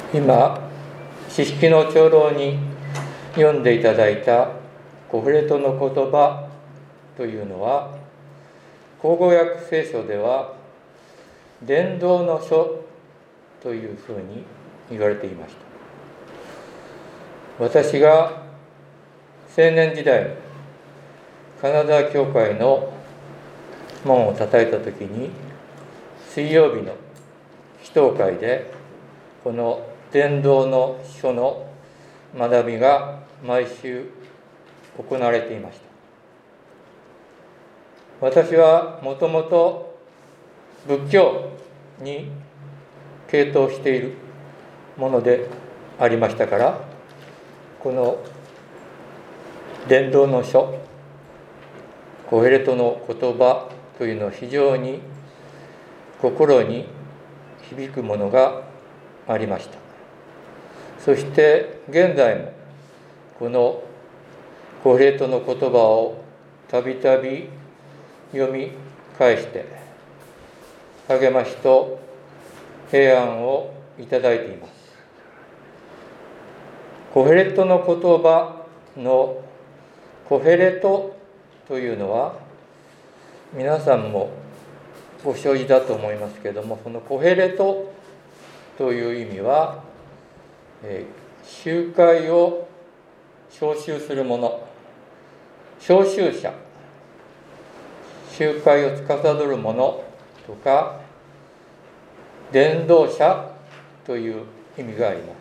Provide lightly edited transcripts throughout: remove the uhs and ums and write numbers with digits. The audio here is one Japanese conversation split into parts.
今、四式の長老に読んでいただいたコヘレトの言葉というのは、口語訳聖書では伝道の書というふうに言われていました。私が青年時代、カナダ教会の門を叩いたときに、水曜日の祈祷会でこの伝道の書の学びが毎週行われていました。私はもともと仏教に傾倒しているものでありましたから、この伝道の書、コヘレトの言葉というのは非常に心に響くものがありました。そして現在もこのコヘレトの言葉をたびたび読み返して励ましと平安をいただいています。コヘレトの言葉のコヘレトというのは皆さんもご承知だと思いますけれども、そのコヘレトという意味は、集会を召集する者、召集者、集会を司る者とか伝道者という意味があります。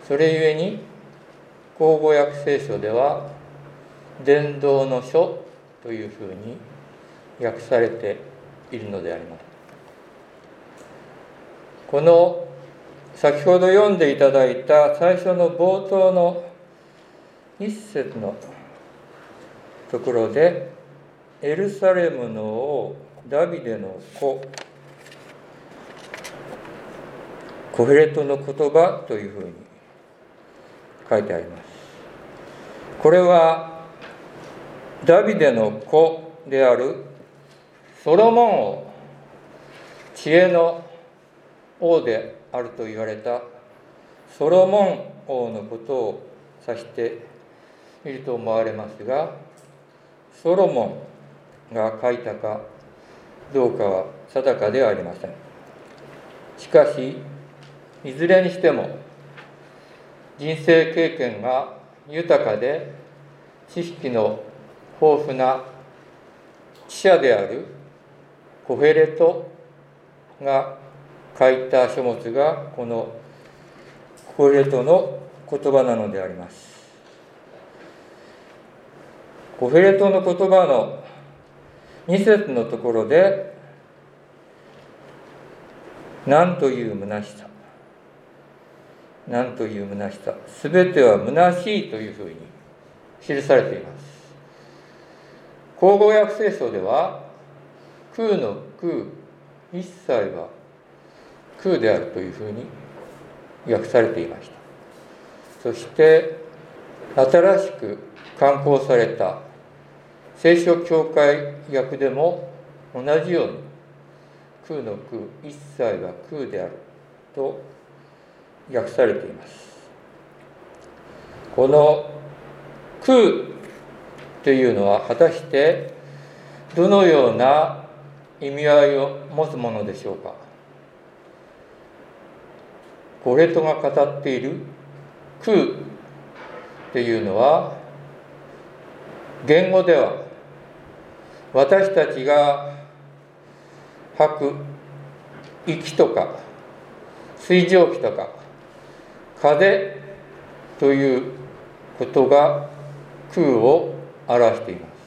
それゆえに口語訳聖書では伝道の書というふうに訳されているのであります。この先ほど読んでいただいた最初の冒頭の一節のところで、エルサレムの王ダビデの子コヘレトの言葉というふうに書いてあります。これはダビデの子であるソロモン王、知恵の王であると言われたソロモン王のことを指していると思われますが、ソロモンが書いたかどうかは定かではありません。しかしいずれにしても人生経験が豊かで知識の豊富な知者であるコヘレトが書いた書物がこのコヘレトの言葉なのであります。コヘレトの言葉の2節のところで、なんという虚しさ、なんという虚しさ、すべては虚しいというふうに記されています。口語訳聖書では空の空、一切は空であるというふうに訳されていました。そして新しく刊行された聖書教会訳でも同じように空の空、一切は空であると訳されています。この空というのは果たしてどのような意味合いを持つものでしょうか。コヘレトが語っている空というのは、言語では私たちが吐く息とか水蒸気とか風ということが空を表しています。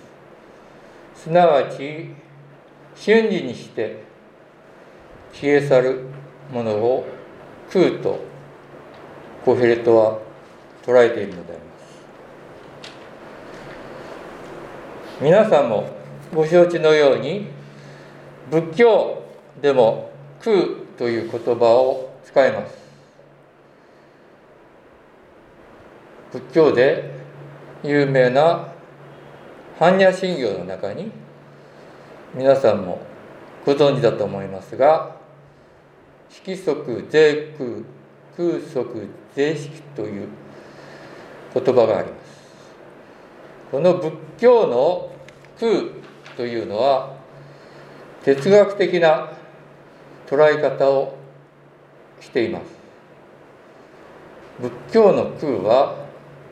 すなわち瞬時にして消え去るものを空とコヘレトは捉えているのであります。皆さんもご承知のように、仏教でも空という言葉を使います。仏教で有名な般若心経の中に、皆さんもご存知だと思いますが、色即是空空即是識という言葉があります。この仏教の空というのは哲学的な捉え方をしています。仏教の空は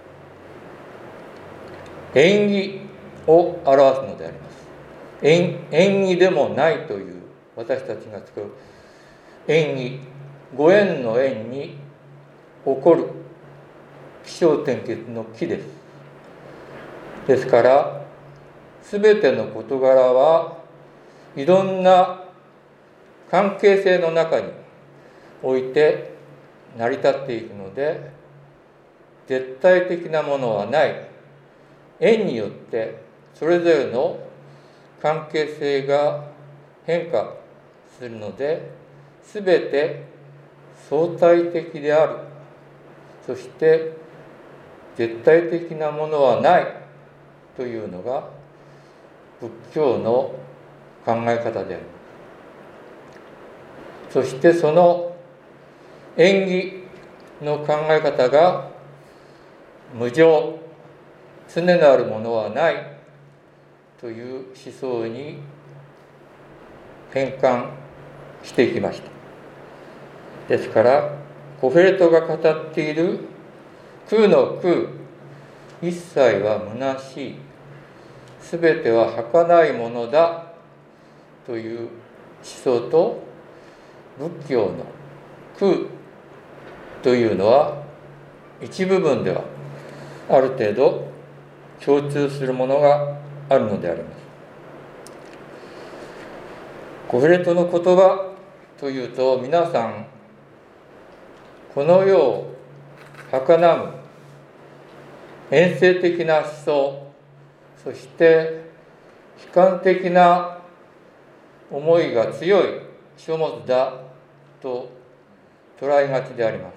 縁起を表すのであります。縁起でもないという私たちが使う縁起、ご縁の縁に起こる起承転結の起です。ですから全ての事柄はいろんな関係性の中において成り立っていくので、絶対的なものはない。縁によってそれぞれの関係性が変化するので、すべて相対的である。そして絶対的なものはないというのが仏教の考え方である。そしてその縁起の考え方が無常、常なるものはないという思想に変換していきました。ですからコヘレトが語っている空の空、一切は虚しい、すべては儚いものだという思想と、仏教の空というのは一部分ではある程度共通するものがあるのであります。コヘレトの言葉というと、皆さんこの世を儚む遠征的な思想、そして悲観的な思いが強い書物だと捉えがちであります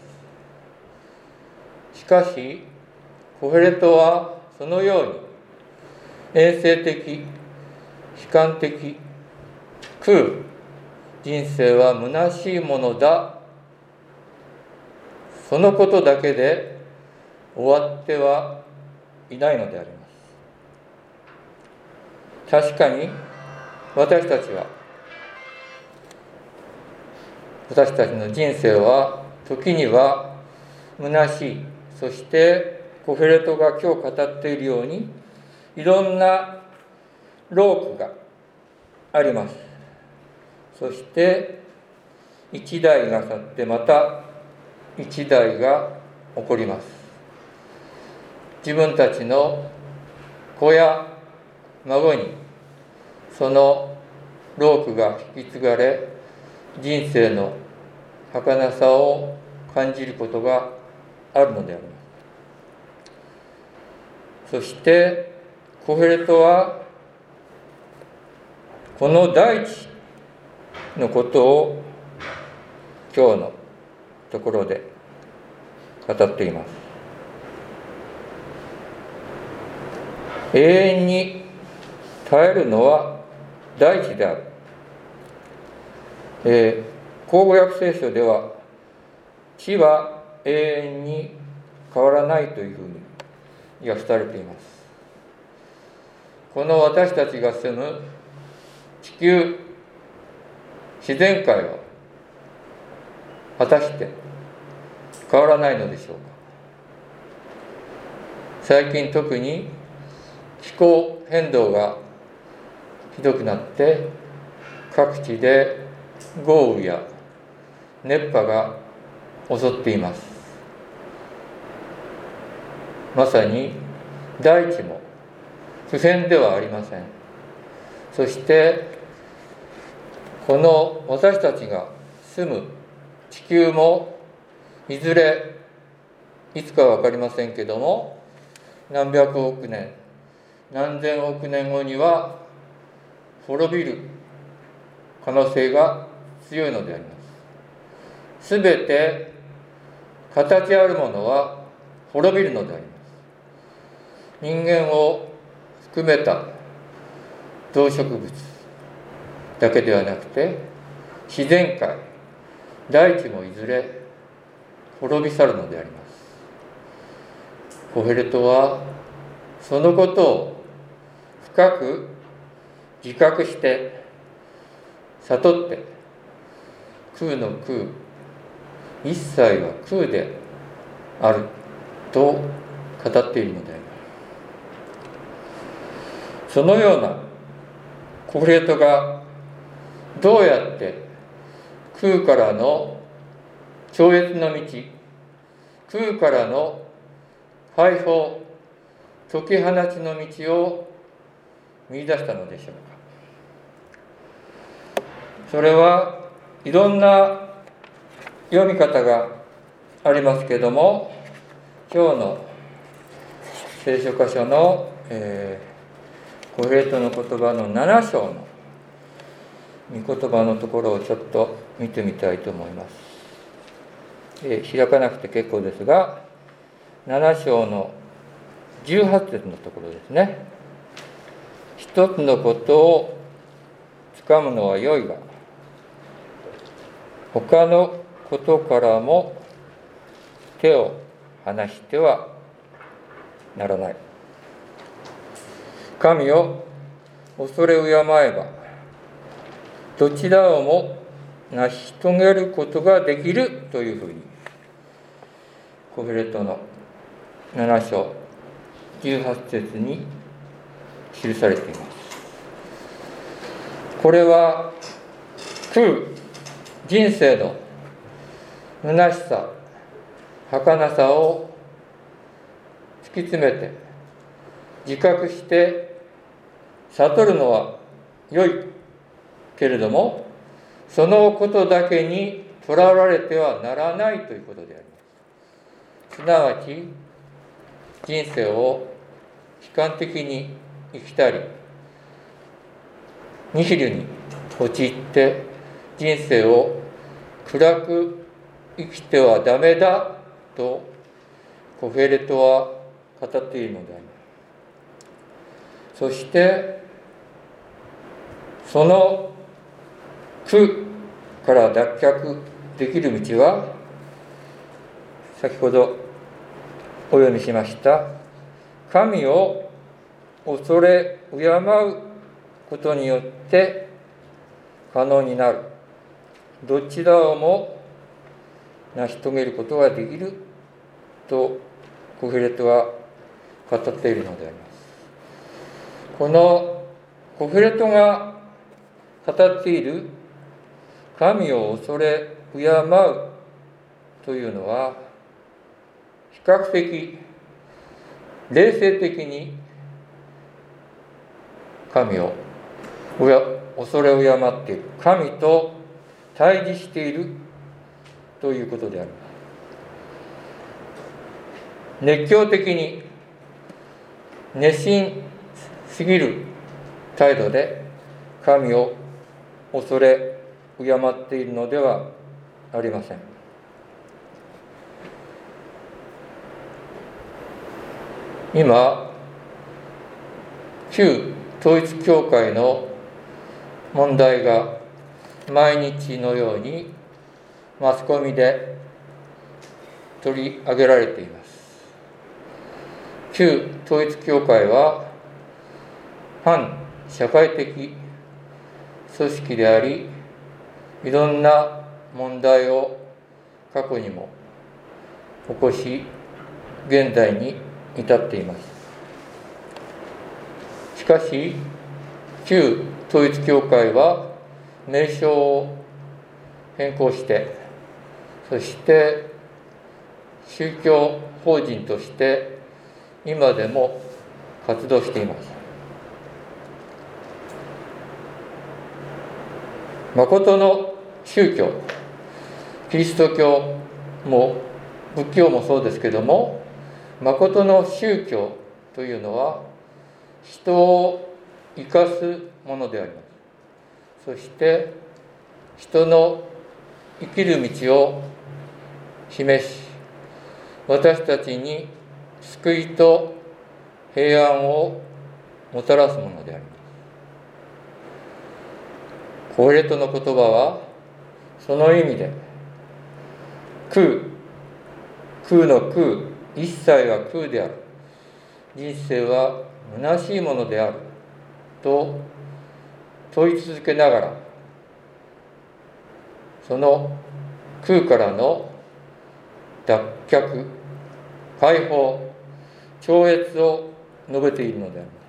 。しかしコヘレトはそのように遠征的、悲観的、空、人生は虚しいものだ、そのことだけで終わってはいないのであります。確かに私たちの人生は時には虚しい、そしてコヘレトが今日語っているようにいろんな労苦があります。そして一代が去ってまた一代が起こります。自分たちの子や孫にその労苦が引き継がれ、人生の儚さを感じることがあるのであります。そしてコヘレトはこの大地のことを今日のところで語っています。永遠に耐えるのは大地である。口語訳聖書では地は永遠に変わらないというふうに訳されています。この私たちが住む地球、自然界は果たして変わらないのでしょうか。最近特に気候変動がひどくなって各地で豪雨や熱波が襲っています。まさに大地も不変ではありません。そしてこの私たちが住む地球もいずれいつかは分かりませんけども、何百億年何千億年後には滅びる可能性が強いのであります。すべて形あるものは滅びるのであります。人間を含めた動植物だけではなくて自然界、大地もいずれ滅び去るのであります。コヘレトはそのことを深く自覚して悟って、空の空、一切は空であると語っているのであります。そのようなコヘレトがどうやって空からの超越の道、空からの解放、解き放ちの道を見出したのでしょうか。それはいろんな読み方がありますけれども、今日の聖書箇所の、コヘレトの言葉の7章の御言葉のところをちょっと見てみたいと思います。開かなくて結構ですが、7章の18節のところですね。一つのことをつかむのは良いが、他のことからも手を離してはならない。神を恐れ敬えば、どちらをも成し遂げることができるというふうに、コヘレトの7章18節に記されています。これは人生の虚しさ、儚さを突き詰めて自覚して悟るのは良いけれども、そのことだけにとらわれてはならないということであります。すなわち人生を悲観的に生きたり、ニヒルに陥って人生を暗く生きてはダメだとコヘレトは語っているのであります。そしてその苦から脱却できる道は、先ほどお読みしました神を恐れ敬うことによって可能になる。どちらをも成し遂げることができるとコヘレトは語っているのであります。このコヘレトが語っている神を恐れ敬うというのは、比較的冷静的に神を恐れ敬っている、神と対峙しているということであります。熱狂的に熱心すぎる態度で神を恐れ敬っているのではありません。今、旧統一教会の問題が毎日のようにマスコミで取り上げられています。旧統一教会は反社会的組織であり、いろんな問題を過去にも起こし、現在に至っています。しかし、旧統一教会は名称を変更して、そして宗教法人として今でも活動しています。誠の宗教、キリスト教も仏教もそうですけども、誠の宗教というのは人を生かすものであります。そして人の生きる道を示し、私たちに救いと平安をもたらすものであります。コヘレトの言葉はその意味で、空空の空、一切は空である。人生は虚しいものである。と問い続けながら、その空からの脱却、解放、超越を述べているのであります。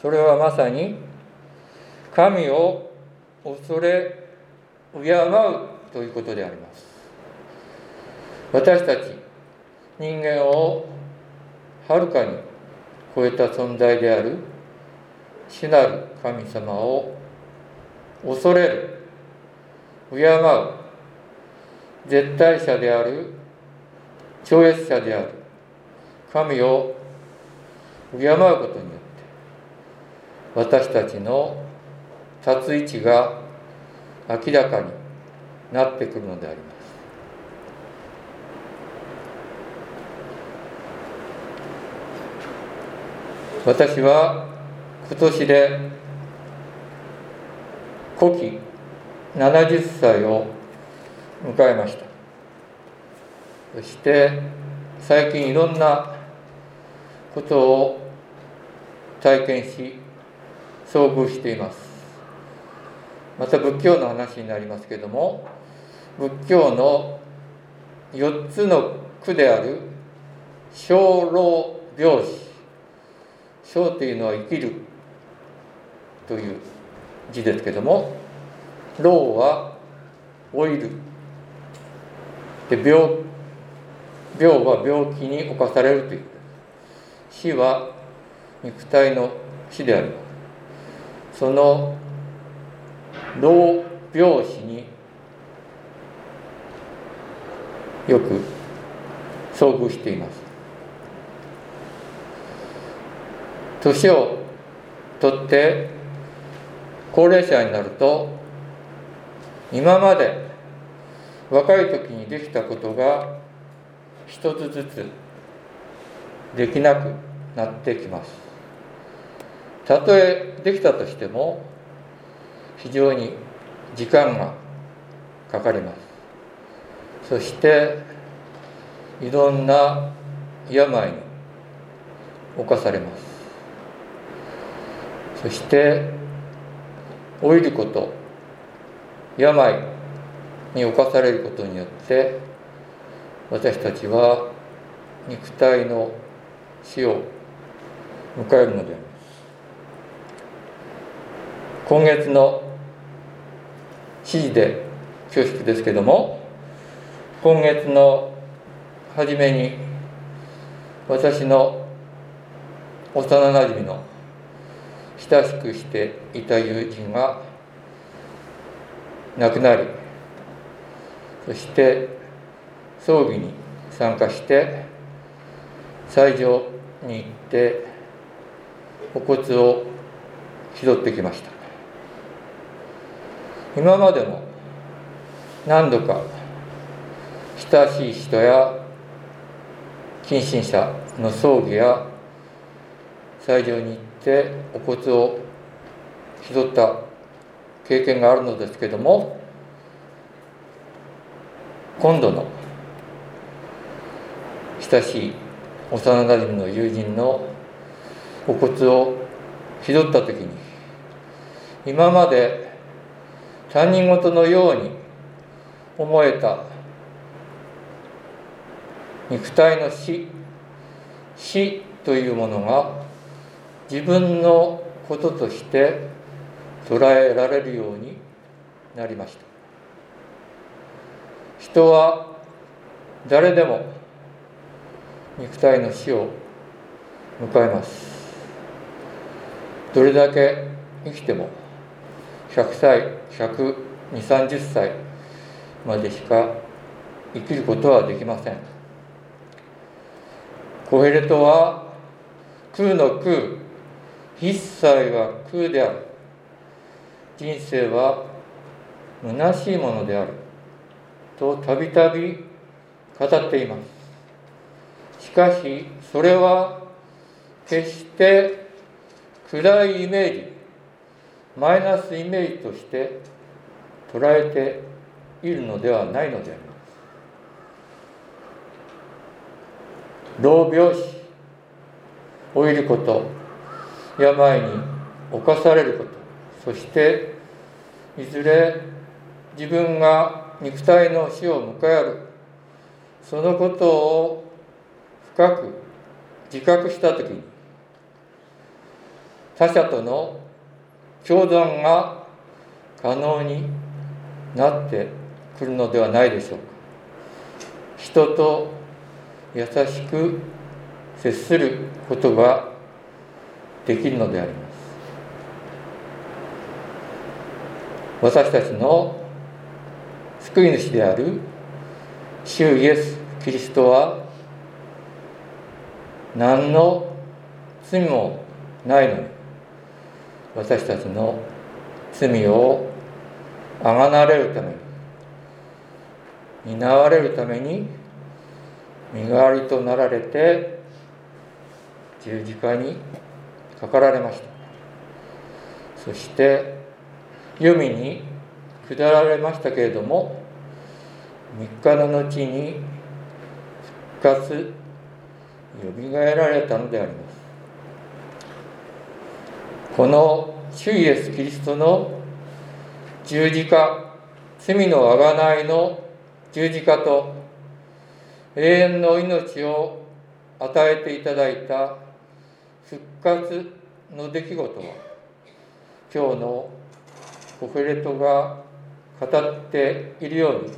それはまさに神を恐れ敬うということであります。私たち人間をはるかに超えた存在である主なる神様を恐れる、敬う、絶対者である、超越者である神を敬うことによって私たちの立つ位置が明らかになってくるのであります。私は今年で古希70歳を迎えました。そして最近いろんなことを体験し遭遇しています。また仏教の話になりますけれども、仏教の4つの苦である生老病死、生というのは生きるという字ですけれども、老は老いる、で病は病気に侵されるということです。死は肉体の死であります。その老病死によく遭遇しています。年を取って高齢者になると、今まで若い時にできたことが一つずつできなくなってきます。たとえできたとしても非常に時間がかかります。そしていろんな病に侵されます。そして老いること、病に侵されることによって私たちは肉体の死を迎えるのであります。今月の指示で恐縮ですけども、今月の初めに私の幼なじみの親しくしていた友人が亡くなり、そして葬儀に参加して斎場に行ってお骨を拾ってきました。今までも何度か親しい人や近親者の葬儀や斎場に行ってお骨を拾った経験があるのですけれども、今度の親しい幼なじみの友人のお骨を拾ったときに、今まで他人事のように思えた肉体の死というものが自分のこととして捉えられるようになりました。人は誰でも肉体の死を迎えます。どれだけ生きても100歳、120、30歳までしか生きることはできません。コヘレトは空の空、一切は空である。人生は虚しいものであるとたびたび語っています。しかしそれは決して暗いイメージ、マイナスイメージとして捉えているのではないのであります。 老病死、老いること、病に侵されること、そしていずれ自分が肉体の死を迎える、そのことを深く自覚したときに、他者との共存が可能になってくるのではないでしょうか。人と優しく接することができるのであります。私たちの救い主である主イエス・キリストは何の罪もないのに、私たちの罪をあがなれるために、担われるために身代わりとなられて十字架にかかられました。そして黄泉に下られましたけれども、3日の後に復活、よみがえられたのであります。この主イエス・キリストの十字架、罪の贖いの十字架と永遠の命を与えていただいた復活の出来事は、今日のコヘレトが語っているように、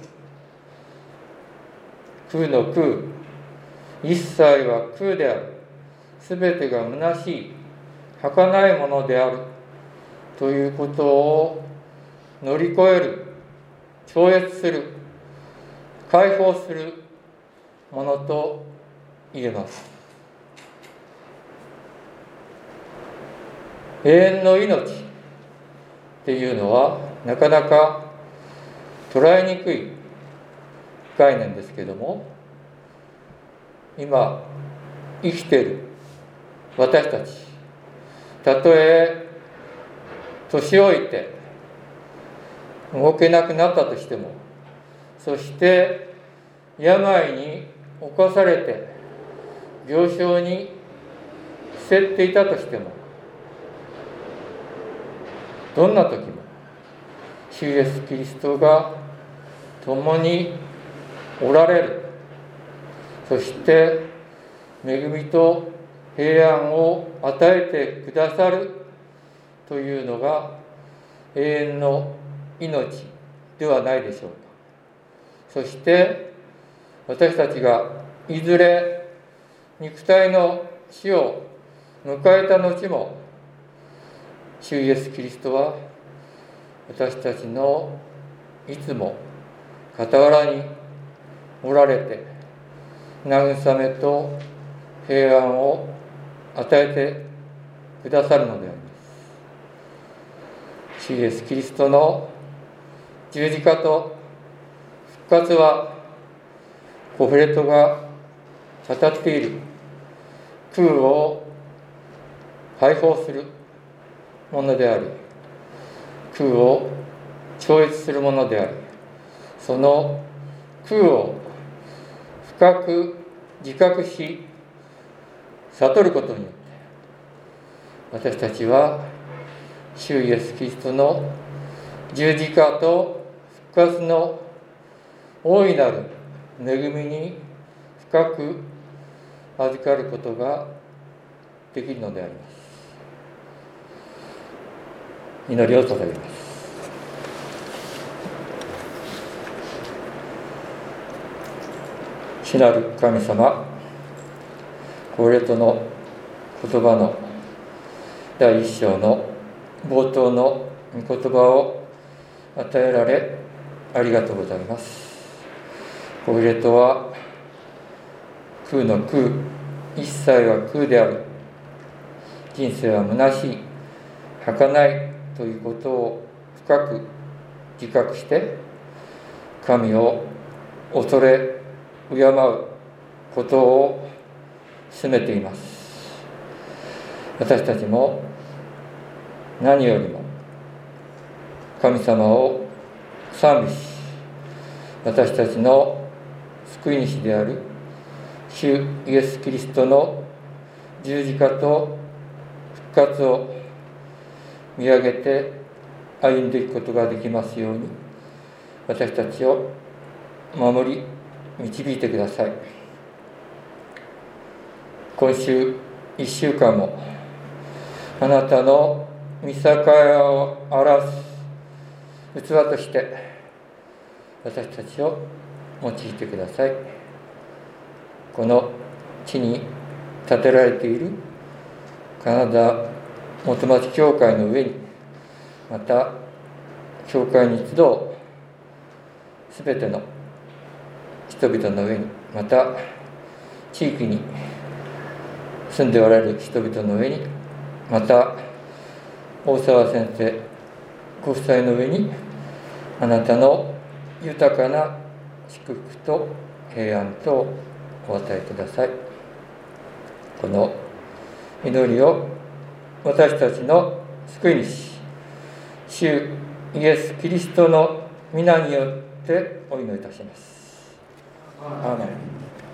空の空、一切は空である、すべてが虚しい、儚いものであるということを乗り越える、超越する、解放するものと言えます。永遠の命っていうのはなかなか捉えにくい概念ですけども、今生きている私たち、たとえ年老いて動けなくなったとしても、そして病に侵されて病床に伏せっていたとしても、どんな時も主イエス・キリストが共におられる、そして恵みと平安を与えてくださるというのが永遠の命ではないでしょうか。そして私たちがいずれ肉体の死を迎えた後も、主イエス・キリストは私たちのいつも傍らにおられて、慰めと平安を与えてくださるのであります。主イエス・キリストの十字架と復活は、コヘレトが語っている空を解放するものであり、空を超越するものであり、その空を深く自覚し悟ることによって、私たちは主イエス・キリストの十字架と復活の大いなる恵みに深く預かることができるのであります。祈りを捧げます。主なる神様、コヘレトの言葉の第一章の冒頭の御言葉を与えられありがとうございます。コヘレトは空の空、一切は空である、人生は虚しい、儚いということを深く自覚して、神を恐れ敬うことを進めています。私たちも何よりも神様を賛美し、私たちの救い主である主イエス・キリストの十字架と復活を見上げて歩んでいくことができますように、私たちを守り導いてください。今週1週間もあなたの御栄を表す器として私たちを用いてください。この地に建てられているカナダ元町教会の上に、また教会に集うすべての人々の上に、また地域に住んでおられる人々の上に、また大沢先生ご夫妻の上に、あなたの豊かな祝福と平安とお与えください。この祈りを私たちの救い主、主イエス・キリストの皆によってお祈りいたします。アーメン。